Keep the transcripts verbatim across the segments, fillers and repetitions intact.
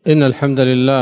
إن الحمد لله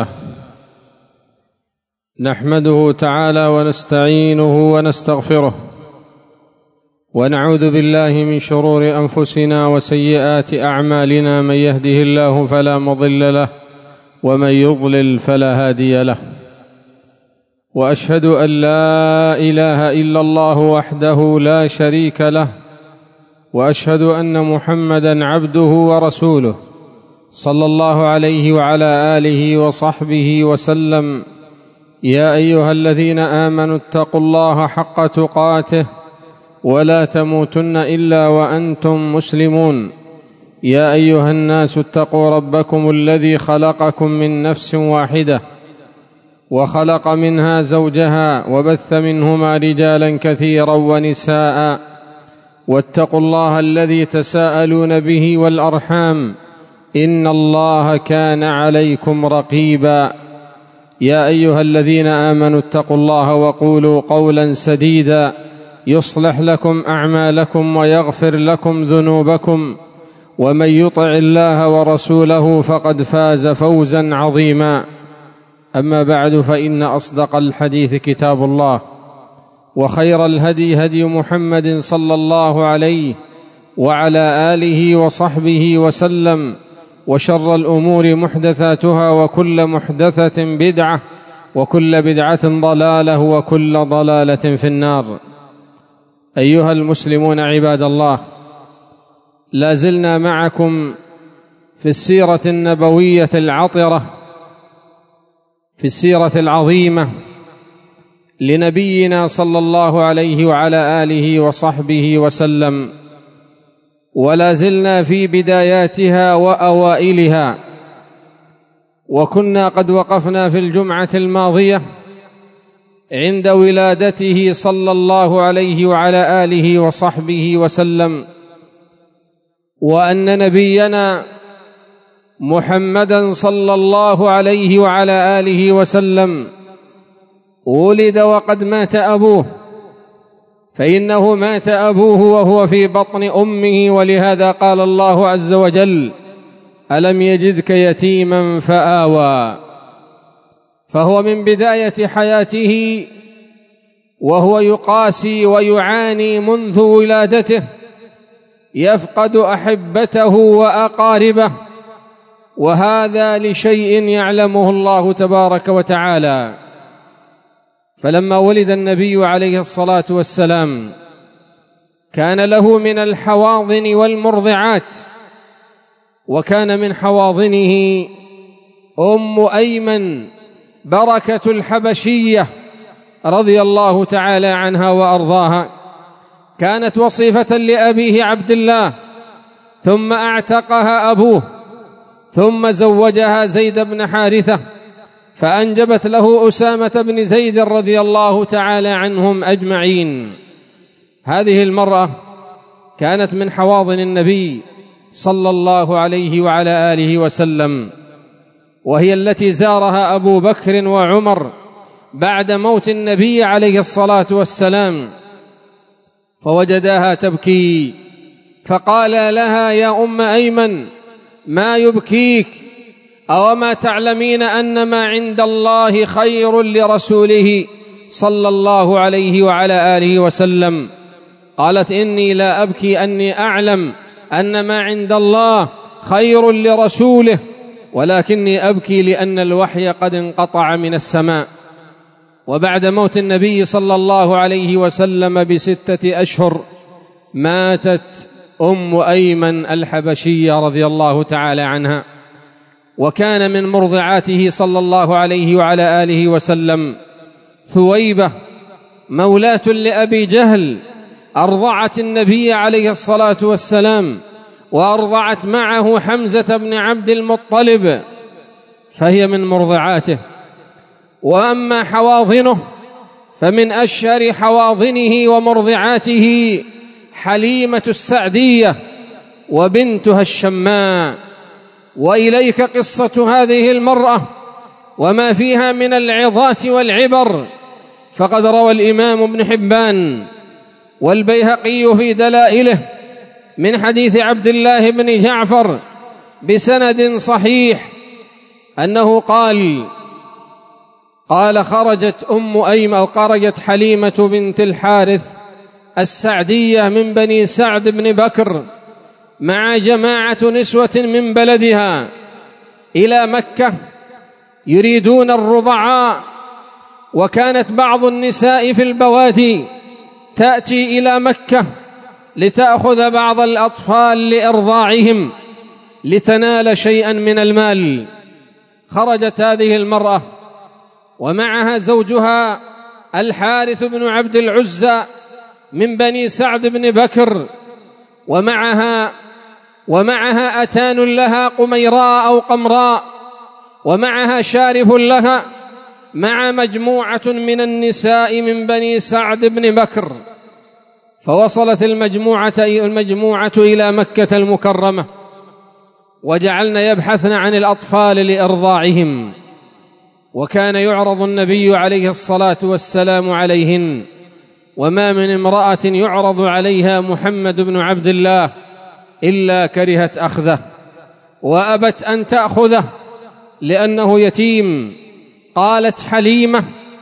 نحمده تعالى ونستعينه ونستغفره ونعوذ بالله من شرور أنفسنا وسيئات أعمالنا، من يهده الله فلا مضل له ومن يضلل فلا هادي له، وأشهد أن لا إله إلا الله وحده لا شريك له، وأشهد أن محمدًا عبده ورسوله صلى الله عليه وعلى آله وصحبه وسلم. يا أيها الذين آمنوا اتقوا الله حق تقاته ولا تموتن إلا وأنتم مسلمون. يا أيها الناس اتقوا ربكم الذي خلقكم من نفس واحدة وخلق منها زوجها وبث منهما رجالا كثيرا ونساء، واتقوا الله الذي تساءلون به والأرحام إن الله كان عليكم رقيبا. يا أيها الذين آمنوا اتقوا الله وقولوا قولا سديدا يصلح لكم أعمالكم ويغفر لكم ذنوبكم، ومن يطع الله ورسوله فقد فاز فوزا عظيما. أما بعد، فإن أصدق الحديث كتاب الله، وخير الهدي هدي محمد صلى الله عليه وعلى آله وصحبه وسلم، وشر الأمور محدثاتها، وكل محدثة بدعة، وكل بدعة ضلالة، وكل ضلالة في النار. أيها المسلمون عباد الله، لا زلنا معكم في السيرة النبوية العطرة، في السيرة العظيمة لنبينا صلى الله عليه وعلى آله وصحبه وسلم، ولا زلنا في بداياتها وأوائلها. وكنا قد وقفنا في الجمعة الماضية عند ولادته صلى الله عليه وعلى آله وصحبه وسلم، وأن نبينا محمدًا صلى الله عليه وعلى آله وسلم ولد وقد مات أبوه، فإنه مات أبوه وهو في بطن أمه، ولهذا قال الله عز وجل: ألم يجدك يتيما فآوى. فهو من بداية حياته وهو يقاسي ويعاني منذ ولادته، يفقد أحبته وأقاربه، وهذا لشيء يعلمه الله تبارك وتعالى. فلما ولد النبي عليه الصلاة والسلام كان له من الحواضن والمرضعات، وكان من حواضنه أم أيمن بركة الحبشية رضي الله تعالى عنها وأرضاها، كانت وصيفة لأبيه عبد الله، ثم أعتقها أبوه، ثم زوجها زيد بن حارثة، فأنجبت له أسامة بن زيد رضي الله تعالى عنهم أجمعين. هذه المرأة كانت من حواضن النبي صلى الله عليه وعلى آله وسلم، وهي التي زارها أبو بكر وعمر بعد موت النبي عليه الصلاة والسلام، فوجداها تبكي، فقال لها: يا أم أيمن، ما يبكيك؟ أوما تعلمين أن ما عند الله خير لرسوله صلى الله عليه وعلى آله وسلم؟ قالت: إني لا أبكي أني أعلم أن ما عند الله خير لرسوله، ولكني أبكي لأن الوحي قد انقطع من السماء. وبعد موت النبي صلى الله عليه وسلم بستة أشهر ماتت أم أيمن الحبشية رضي الله تعالى عنها، وكان من مرضعاته صلى الله عليه وعلى آله وسلم ثويبة مولاة لأبي جهل، أرضعت النبي عليه الصلاة والسلام، وأرضعت معه حمزة بن عبد المطلب، فهي من مرضعاته. وأما حواضنه فمن أشهر حواضنه ومرضعاته حليمة السعدية وبنتها الشماء. وإليك قصة هذه المرأة وما فيها من العظات والعبر، فقد روى الإمام ابن حبان والبيهقي في دلائله من حديث عبد الله بن جعفر بسند صحيح أنه قال قال خرجت أم أيمن أو خرجت حليمة بنت الحارث السعدية من بني سعد بن بكر مع جماعة نسوة من بلدها إلى مكة يريدون الرضعاء، وكانت بعض النساء في البوادي تأتي إلى مكة لتأخذ بعض الأطفال لإرضاعهم لتنال شيئا من المال. خرجت هذه المرأة ومعها زوجها الحارث بن عبد العزى من بني سعد بن بكر، ومعها ومعها أتان لها قميراء أو قمراء، ومعها شارف لها، مع مجموعة من النساء من بني سعد بن بكر. فوصلت المجموعة المجموعة إلى مكة المكرمة، وجعلن يبحثن عن الأطفال لإرضاعهم، وكان يعرض النبي عليه الصلاة والسلام عليهن، وما من امرأة يعرض عليها محمد بن عبد الله إلا كرهت أخذه وأبت أن تأخذه لأنه يتيم. قالت حليمة: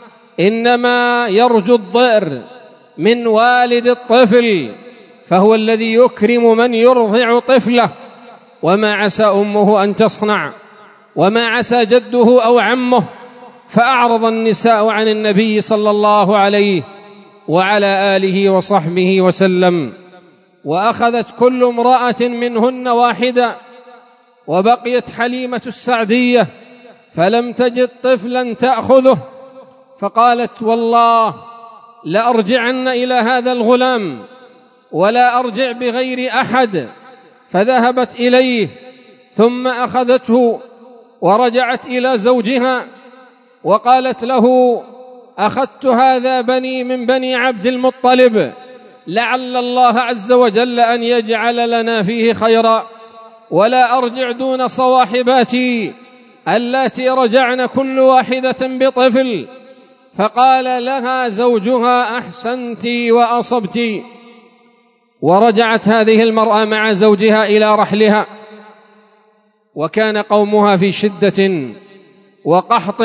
إنما يرجو الضئر من والد الطفل، فهو الذي يكرم من يرضع طفله، وما عسى أمه أن تصنع، وما عسى جده أو عمه. فأعرض النساء عن النبي صلى الله عليه وعلى آله وصحبه وسلم، وأخذت كل امرأة منهن واحدة، وبقيت حليمة السعدية فلم تجد طفلا تأخذه، فقالت: والله لأرجعن إلى هذا الغلام ولا أرجع بغير أحد. فذهبت إليه ثم أخذته ورجعت إلى زوجها وقالت له: أخذت هذا بني من بني عبد المطلب، لعل الله عز وجل أن يجعل لنا فيه خيرا، ولا أرجع دون صواحباتي اللاتي رجعن كل واحدة بطفل. فقال لها زوجها: أحسنت وأصبت. ورجعت هذه المرأة مع زوجها إلى رحلها، وكان قومها في شدة وقحط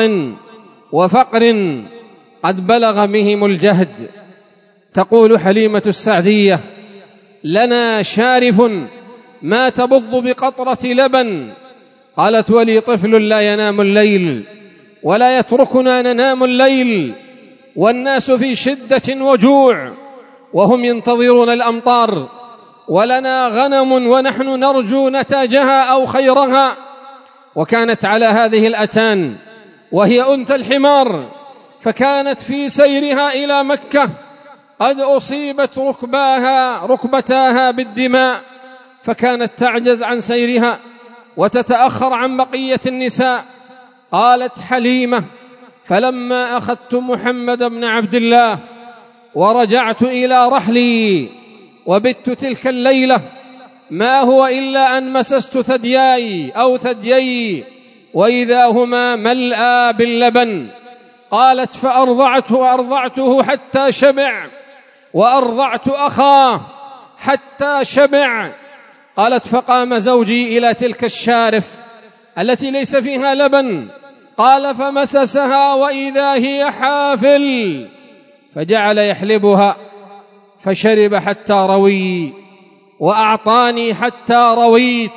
وفقر قد بلغ بهم الجهد. تقول حليمة السعدية: لنا شارف ما تبض بقطرة لبن. قالت: ولي طفل لا ينام الليل ولا يتركنا ننام الليل، والناس في شدة وجوع وهم ينتظرون الأمطار، ولنا غنم ونحن نرجو نتاجها أو خيرها. وكانت على هذه الأتان وهي أنثى الحمار، فكانت في سيرها إلى مكة قد أصيبت ركباها ركبتاها بالدماء، فكانت تعجز عن سيرها وتتأخر عن بقية النساء. قالت حليمة: فلما أخذت محمد بن عبد الله ورجعت إلى رحلي وبت تلك الليلة، ما هو إلا أن مسست ثدياي أو ثديي وإذا هما ملأى باللبن. قالت: فأرضعته وأرضعته حتى شبع، وأرضعت أخاه حتى شبع. قالت: فقام زوجي إلى تلك الشارف التي ليس فيها لبن، قال: فمسسها وإذا هي حافل، فجعل يحلبها، فشرب حتى روي، وأعطاني حتى رويت،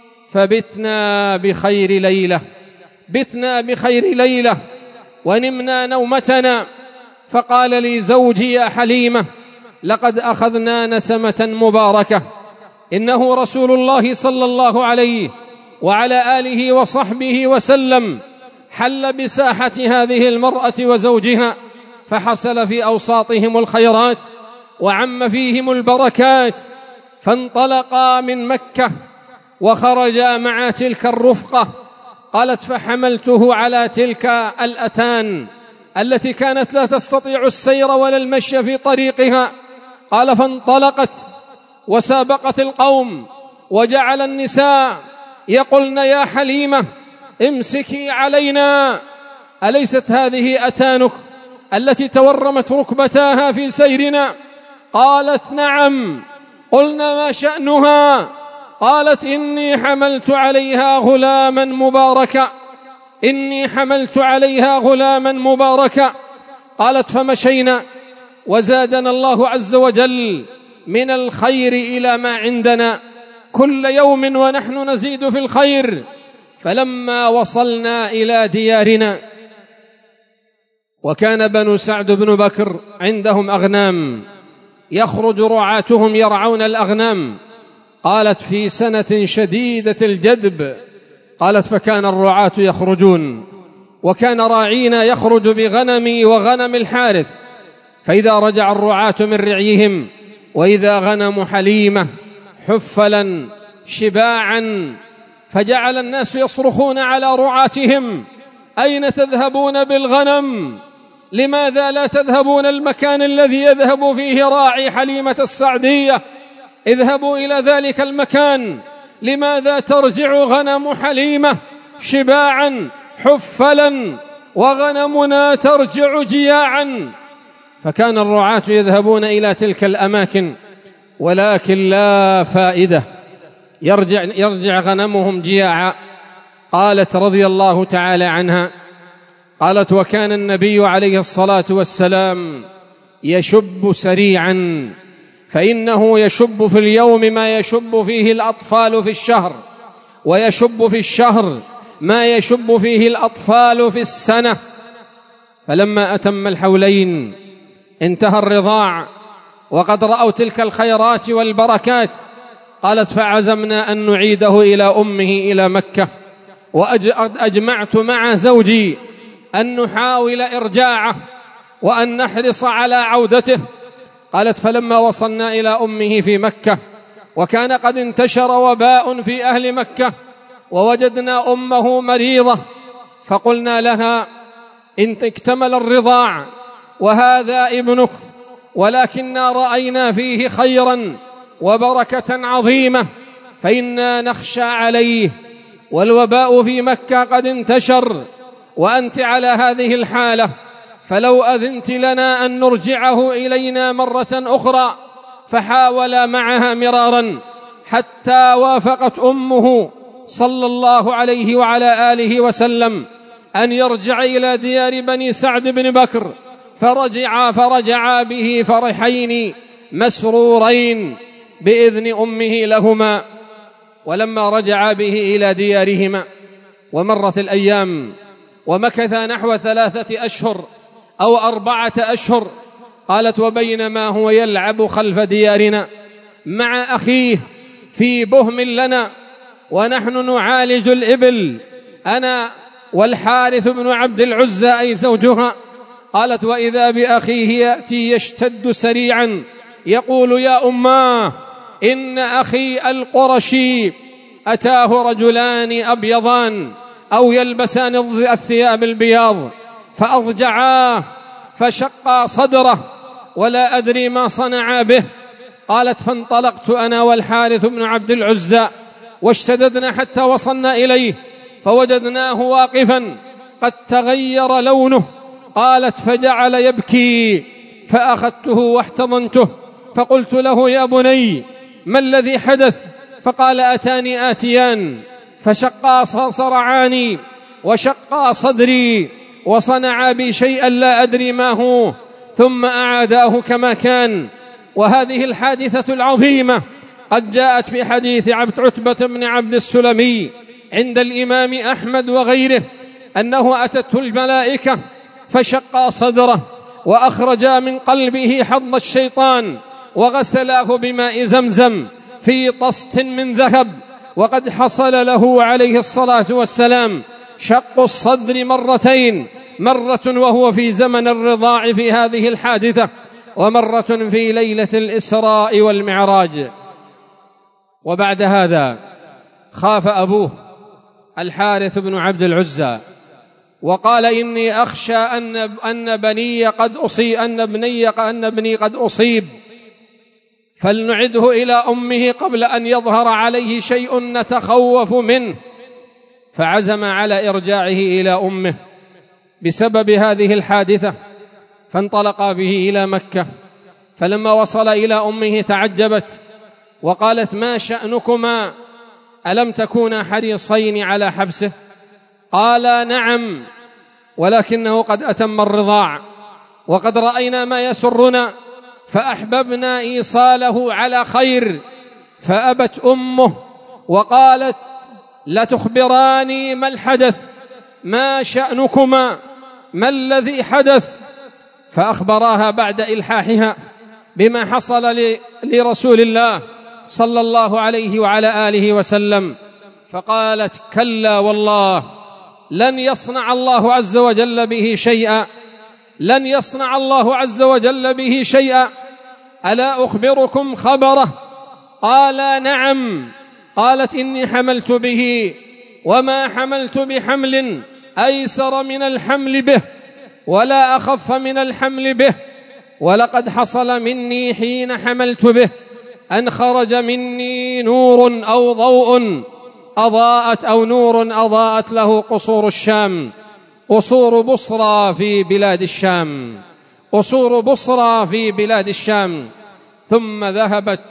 فبتنا بخير ليلة بتنا بخير ليلة ونمنا نومتنا. فقال لي زوجي: يا حليمة، لقد أخذنا نسمة مباركة، إنه رسول الله صلى الله عليه وعلى آله وصحبه وسلم حل بساحة هذه المرأة وزوجها، فحصل في أوساطهم الخيرات وعم فيهم البركات، فانطلقا من مكة وخرجا مع تلك الرفقة. قالت: فحملته على تلك الأتان التي كانت لا تستطيع السير ولا المشي في طريقها. قال: فانطلقت وسابقت القوم، وجعل النساء يقولن: يا حليمة امسكي علينا، أليست هذه أتانك التي تورمت ركبتاها في سيرنا؟ قالت: نعم. قلنا: ما شأنها؟ قالت: إني حملت عليها غلاما مباركا إني حملت عليها غلاما مباركا. قالت فمشينا وزادنا الله عز وجل من الخير إلى ما عندنا كل يوم ونحن نزيد في الخير. فلما وصلنا إلى ديارنا، وكان بنو سعد بن بكر عندهم أغنام يخرج رعاتهم يرعون الأغنام. قالت في سنة شديدة الجدب، قالت فكان الرعاة يخرجون، وكان راعينا يخرج بغنمي وغنم الحارث، فإذا رجع الرعاة من رعيهم وإذا غنم حليمة حفلا شباعا، فجعل الناس يصرخون على رعاتهم: أين تذهبون بالغنم؟ لماذا لا تذهبون المكان الذي يذهب فيه راعي حليمة السعدية؟ اذهبوا إلى ذلك المكان. لماذا ترجع غنم حليمة شباعا حفلا وغنمنا ترجع جياعا؟ فكان الرعاة يذهبون إلى تلك الأماكن، ولكن لا فائدة، يرجع, يرجع غنمهم جياعا. قالت رضي الله تعالى عنها، قالت وكان النبي عليه الصلاة والسلام يشب سريعا، فإنه يشب في اليوم ما يشب فيه الأطفال في الشهر، ويشب في الشهر ما يشب فيه الأطفال في السنة. فلما أتم الحولين انتهى الرضاع وقد رأوا تلك الخيرات والبركات، قالت فعزمنا أن نعيده إلى أمه إلى مكة، وأجمعت مع زوجي أن نحاول إرجاعه وأن نحرص على عودته. قالت فلما وصلنا إلى أمه في مكة وكان قد انتشر وباء في أهل مكة، ووجدنا أمه مريضة، فقلنا لها إن اكتمل الرضاع وهذا ابنك، ولكننا رأينا فيه خيرا وبركة عظيمة، فإنا نخشى عليه، والوباء في مكة قد انتشر، وأنت على هذه الحالة، فلو أذنت لنا أن نرجعه إلينا مرة أخرى. فحاول معها مرارا حتى وافقت أمه صلى الله عليه وعلى آله وسلم أن يرجع إلى ديار بني سعد بن بكر، فرجعا فرجعا به فرحين مسرورين بإذن أمه لهما. ولما رجعا به إلى ديارهما ومرت الأيام ومكث نحو ثلاثة أشهر أو أربعة أشهر، قالت وبينما هو يلعب خلف ديارنا مع أخيه في بهم لنا ونحن نعالج الإبل، أنا والحارث بن عبد العزى أي زوجها، قالت وإذا بأخيه يأتي يشتد سريعا يقول يا أماه إن أخي القرشي أتاه رجلان أبيضان أو يلبسان الثياب البياض فأضجعاه فشقا صدره ولا أدري ما صنعا به. قالت فانطلقت أنا والحارث بن عبد العزى واشتددنا حتى وصلنا إليه فوجدناه واقفا قد تغير لونه. قالت فجعل يبكي فأخذته واحتضنته فقلت له يا بني ما الذي حدث؟ فقال أتاني آتيان فشقا صرعاني وشقا صدري وصنعا بي شيئا لا أدري ما هو، ثم أعاداه كما كان. وهذه الحادثة العظيمة قد جاءت في حديث عبد عتبة بن عبد السلمي عند الإمام أحمد وغيره أنه أتته الملائكة فشقا صدره وأخرجا من قلبه حظ الشيطان وغسلاه بماء زمزم في طست من ذهب، وقد حصل له عليه الصلاة والسلام شق الصدر مرتين، مرة وهو في زمن الرضاع في هذه الحادثة، ومرة في ليلة الإسراء والمعراج. وبعد هذا خاف أبوه الحارث بن عبد العزى وقال إني أخشى أن أن بني قد أصيب أن ابني أن ابني قد أصيب، فلنعده إلى أمه قبل أن يظهر عليه شيء نتخوف منه. فعزم على إرجاعه إلى أمه بسبب هذه الحادثة، فانطلق به إلى مكة. فلما وصل إلى أمه تعجبت وقالت ما شأنكما؟ ألم تكونا حريصين على حبسه؟ قال نعم، ولكنه قد أتم الرضاع وقد رأينا ما يسرنا فأحببنا إيصاله على خير، فأبت أمه وقالت لا تخبراني ما الحدث، ما شأنكما، ما الذي حدث؟ فأخبراها بعد إلحاحها بما حصل لرسول الله صلى الله عليه وعلى آله وسلم، فقالت كلا والله لن يصنع الله عز وجل به شيئا، لن يصنع الله عز وجل به شيئا، ألا أخبركم خبره؟ قال نعم. قالت إني حملت به وما حملت بحمل أيسر من الحمل به ولا أخف من الحمل به، ولقد حصل مني حين حملت به أن خرج مني نور أو ضوء أضاءت أو نور أضاءت له قصور الشام، قصور بصرى في بلاد الشام، قصور بصرى في بلاد الشام. ثم ذهبت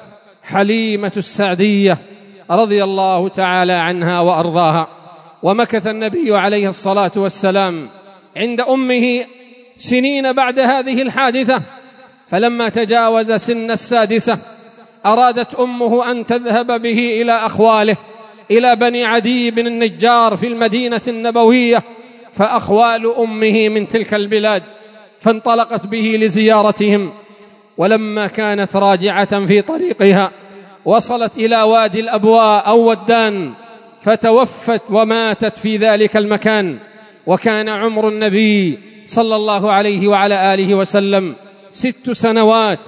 حليمة السعدية رضي الله تعالى عنها وأرضاها، ومكث النبي عليه الصلاة والسلام عند أمه سنين بعد هذه الحادثة، فلما تجاوز سن السادسة أرادت أمه أن تذهب به إلى أخواله، إلى بني عدي بن النجار في المدينة النبوية، فأخوال أمه من تلك البلاد، فانطلقت به لزيارتهم. ولما كانت راجعة في طريقها وصلت إلى وادي الأبواء أو ودان، فتوفت وماتت في ذلك المكان، وكان عمر النبي صلى الله عليه وعلى آله وسلم ست سنوات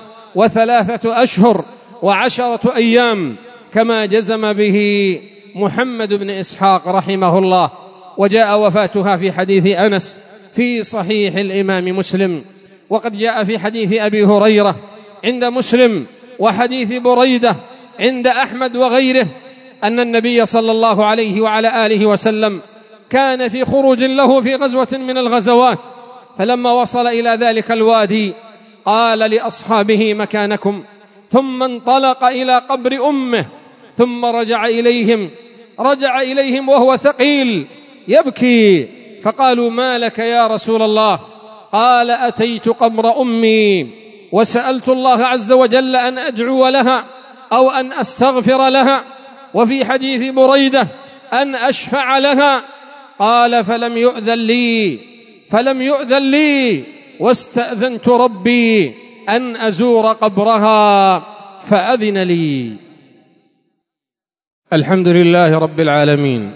وثلاثة أشهر وعشرة أيام، كما جزم به محمد بن إسحاق رحمه الله. وجاء وفاتها في حديث أنس في صحيح الإمام مسلم، وقد جاء في حديث أبي هريرة عند مسلم وحديث بريدة عند أحمد وغيره أن النبي صلى الله عليه وعلى آله وسلم كان في خروج له في غزوة من الغزوات، فلما وصل إلى ذلك الوادي قال لأصحابه مكانكم، ثم انطلق إلى قبر أمه، ثم رجع إليهم رجع إليهم وهو ثقيل يبكي، فقالوا ما لك يا رسول الله؟ قال أتيت قبر أمي وسألت الله عز وجل أن أدعو لها أو أن أستغفر لها، وفي حديث بريدة أن أشفع لها. قال فلم يؤذن لي فلم يؤذن لي واستأذنت ربي أن أزور قبرها فأذن لي. الحمد لله رب العالمين،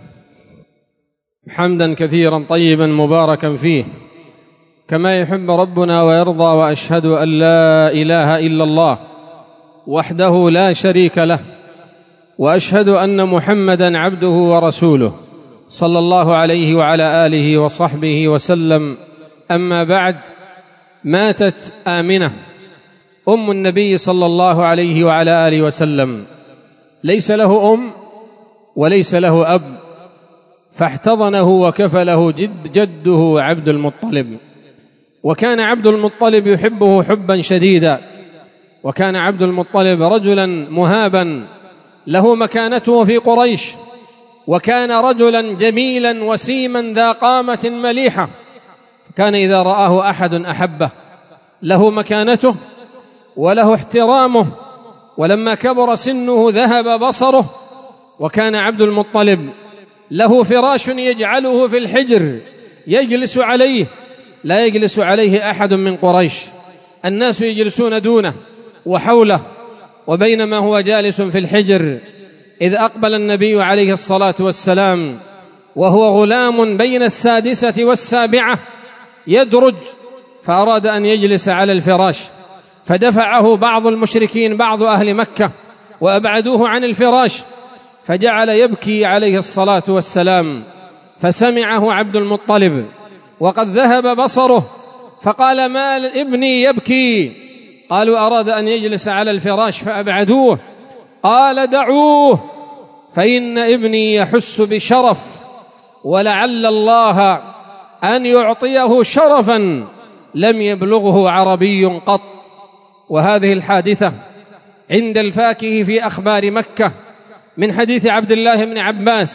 حمدا كثيرا طيبا مباركا فيه كما يحب ربنا ويرضى، وأشهد أن لا إله إلا الله وحده لا شريك له، وأشهد أن محمدا عبده ورسوله صلى الله عليه وعلى آله وصحبه وسلم. أما بعد، ماتت آمنة أم النبي صلى الله عليه وعلى آله وسلم، ليس له أم وليس له أب، فاحتضنه وكفله جد جده عبد المطلب، وكان عبد المطلب يحبه حبا شديدا، وكان عبد المطلب رجلا مهابا له مكانته في قريش، وكان رجلا جميلا وسيما ذا قامة مليحة، كان إذا رآه أحد أحبه، له مكانته وله احترامه. ولما كبر سنه ذهب بصره، وكان عبد المطلب له فراش يجعله في الحجر يجلس عليه، لا يجلس عليه أحد من قريش، الناس يجلسون دونه وحوله، وبينما هو جالس في الحجر إذ أقبل النبي عليه الصلاة والسلام وهو غلام بين السادسة والسابعة يدرج، فأراد أن يجلس على الفراش، فدفعه بعض المشركين بعض أهل مكة وأبعدوه عن الفراش، فجعل يبكي عليه الصلاة والسلام، فسمعه عبد المطلب وقد ذهب بصره، فقال ما ابني يبكي؟ قالوا أراد أن يجلس على الفراش فأبعدوه. قال دعوه فإن ابني يحس بشرف، ولعل الله أن يعطيه شرفا لم يبلغه عربي قط. وهذه الحادثة عند الفاكه في أخبار مكة من حديث عبد الله بن عباس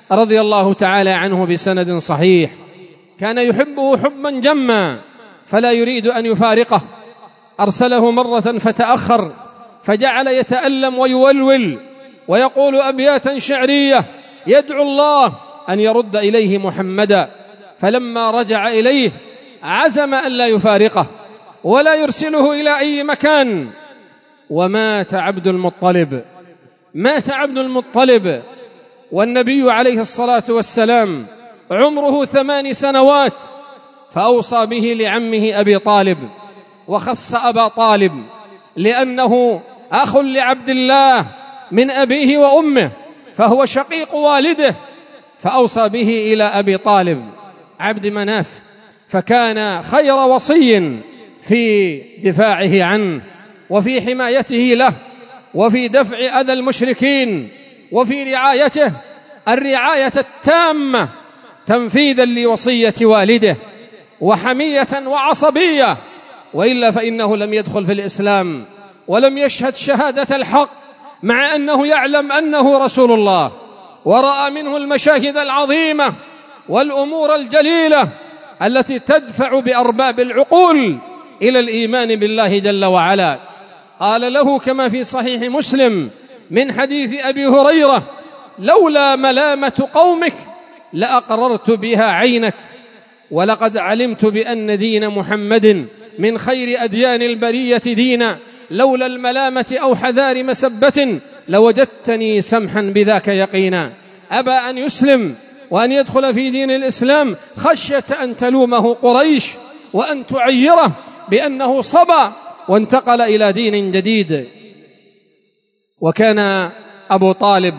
رضي الله تعالى عنه بسند صحيح كان يحبه حبا جما فلا يريد أن يفارقه، أرسله مرة فتأخر فجعل يتألم ويولول ويقول أبياتا شعرية يدعو الله أن يرد إليه محمدا، فلما رجع إليه عزم أن لا يفارقه ولا يرسله إلى أي مكان. ومات عبد المطلب، مات عبد المطلب والنبي عليه الصلاة والسلام عمره ثمان سنوات، فأوصى به لعمه أبي طالب، وخص أبا طالب لأنه أخ لعبد الله من أبيه وأمه، فهو شقيق والده، فأوصى به إلى أبي طالب عبد مناف، فكان خير وصي في دفاعه عنه وفي حمايته له وفي دفع أذى المشركين وفي رعايته الرعاية التامة تنفيذا لوصية والده وحمية وعصبية، وإلا فإنه لم يدخل في الإسلام ولم يشهد شهادة الحق مع أنه يعلم أنه رسول الله ورأى منه المشاهد العظيمة والأمور الجليلة التي تدفع بأرباب العقول إلى الإيمان بالله جل وعلا. قال له كما في صحيح مسلم من حديث أبي هريرة: لولا ملامة قومك لأقررت بها عينك، ولقد علمت بأن دين محمد من خير أديان البرية دينا، لولا الملامة أو حذار مسبة لوجدتني سمحا بذاك يقينا. أبى أن يسلم وأن يدخل في دين الإسلام خشية أن تلومه قريش وأن تعيره بأنه صبا وانتقل إلى دين جديد. وكان أبو طالب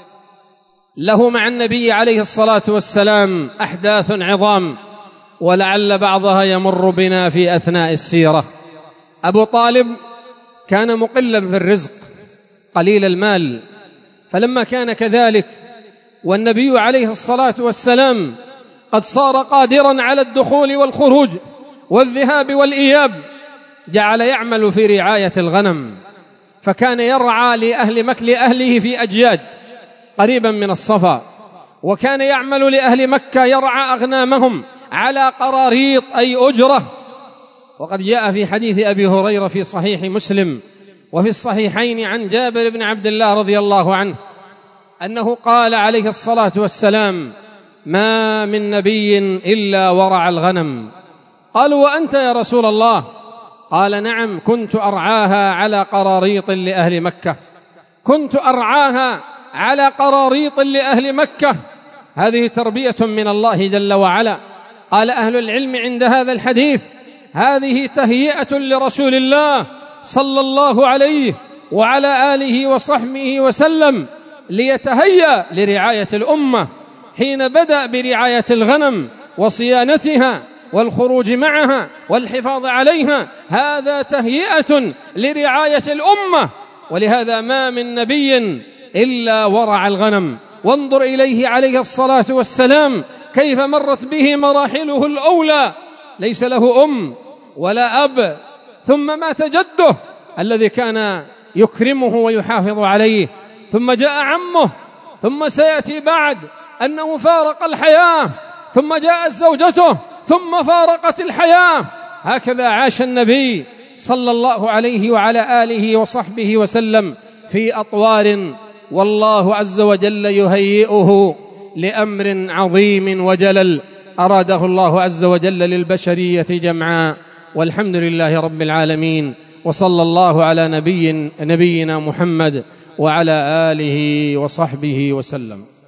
له مع النبي عليه الصلاة والسلام أحداث عظام، ولعل بعضها يمر بنا في أثناء السيرة. أبو طالب كان مقلا في الرزق قليل المال، فلما كان كذلك والنبي عليه الصلاة والسلام قد صار قادرا على الدخول والخروج والذهاب والإياب، جعل يعمل في رعاية الغنم، فكان يرعى لأهل مكة لأهله في أجياد قريبا من الصفا، وكان يعمل لأهل مكة يرعى أغنامهم على قراريط أي أجرة. وقد جاء في حديث أبي هريرة في صحيح مسلم وفي الصحيحين عن جابر بن عبد الله رضي الله عنه أنه قال عليه الصلاة والسلام: ما من نبي إلا ورع الغنم. قالوا: وأنت يا رسول الله؟ قال: نعم، كنت أرعاها على قراريط لأهل مكة، كنت أرعاها على قراريط لأهل مكة. هذه تربية من الله جل وعلا. قال أهل العلم عند هذا الحديث: هذه تهيئة لرسول الله صلى الله عليه وعلى آله وصحبه وسلم ليتهيأ لرعاية الأمة، حين بدأ برعاية الغنم وصيانتها والخروج معها والحفاظ عليها، هذا تهيئة لرعاية الأمة. ولهذا ما من نبي إلا ورع الغنم. وانظر إليه عليه الصلاة والسلام كيف مرت به مراحله الأولى، ليس له أم ولا أب، ثم مات جده الذي كان يكرمه ويحافظ عليه، ثم جاء عمه، ثم سيأتي بعد أنه فارق الحياة، ثم جاءت زوجته، ثم فارقت الحياة. هكذا عاش النبي صلى الله عليه وعلى آله وصحبه وسلم في أطوار، والله عز وجل يهيئه لأمر عظيم وجلل أراده الله عز وجل للبشرية جمعاء. والحمد لله رب العالمين، وصلى الله على نبي نبينا محمد وعلى آله وصحبه وسلم.